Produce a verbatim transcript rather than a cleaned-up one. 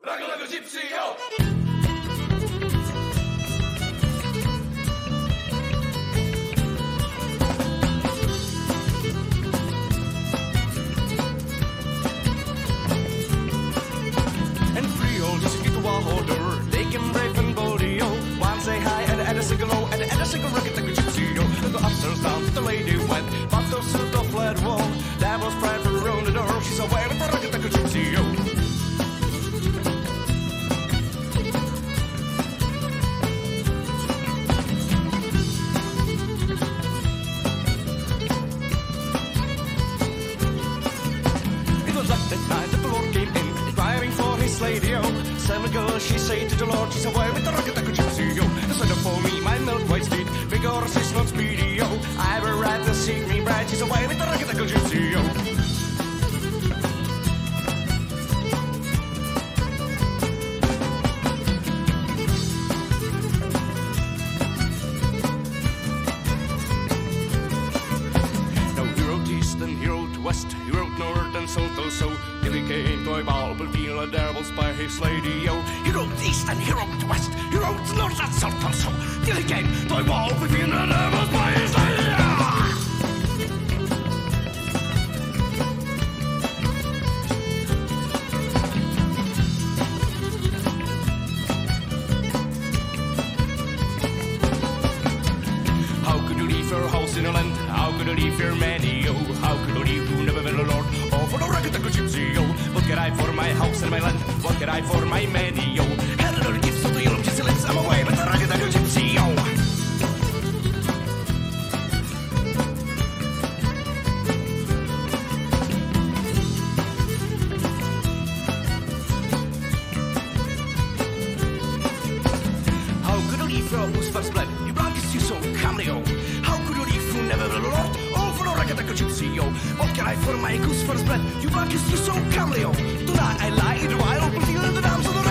Ragga gypsy, yo! And free old just get the water. They can brave and body, yo. One say hi and add a single low and add a single rocket like a gypsy, yo. Go upstairs down to the lady went, but those to the flat wall. That was pride for around the door. She's away with the rocket like a gypsy, yo. Lady, oh, seven girls, she say to the Lord, she's away with the rocket like a gypsy, yo. Send her for me, my milk white steed, vigor is not speedy, yo. I will ride the seek me bright, she's away with the rocket like a gypsy, yo. Now he wrote east and he wrote west, he wrote north and south also. Till he came to a Bible field and there was by his lady, yo. He wrote east and he wrote west, he wrote north and south also. Till he came to a Bible field and there was by his lady, yo. How could you leave your house in a land? How could you leave your money, yo? How could you leave who never been a lord? Oh, for the rocket like a gypsy, yo. What can I for my house and my land? What can I for my money, yo? Hello, gifts of the yellow gypsy lips. I'm away with the rocket like a gypsy, yo. How could you leave your house first blood? You blankest you so cameo. How could you leave who never been a lord? Oh, for the rocket like a gypsy, yo. What can I for my goose first blood? You blankest you so cameo. Tonight I lie in the wild, but feeling the dams of the